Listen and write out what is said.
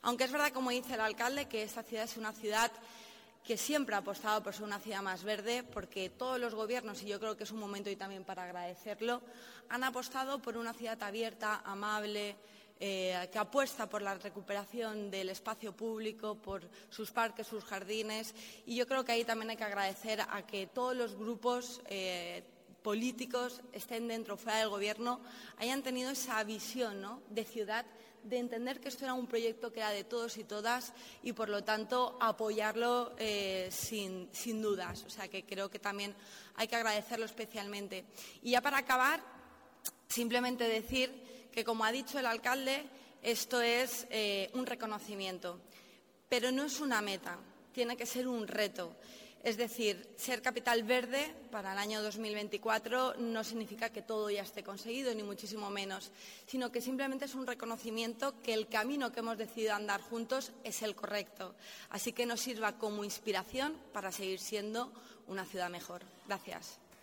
Aunque es verdad, como dice el alcalde, que esta ciudad es una ciudad que siempre ha apostado por ser una ciudad más verde, porque todos los gobiernos, y yo creo que es un momento y también para agradecerlo, han apostado por una ciudad abierta, amable, que apuesta por la recuperación del espacio público, por sus parques, sus jardines, y yo creo que ahí también hay que agradecer a que todos los grupos políticos, estén dentro o fuera del Gobierno, hayan tenido esa visión, ¿no?, de ciudad, de entender que esto era un proyecto que era de todos y todas y, por lo tanto, apoyarlo sin dudas. O sea, que creo que también hay que agradecerlo especialmente. Y ya para acabar, simplemente decir que, como ha dicho el alcalde, esto es un reconocimiento, pero no es una meta, tiene que ser un reto. Es decir, ser capital verde para el año 2024 no significa que todo ya esté conseguido, ni muchísimo menos, sino que simplemente es un reconocimiento que el camino que hemos decidido andar juntos es el correcto. Así que nos sirva como inspiración para seguir siendo una ciudad mejor. Gracias.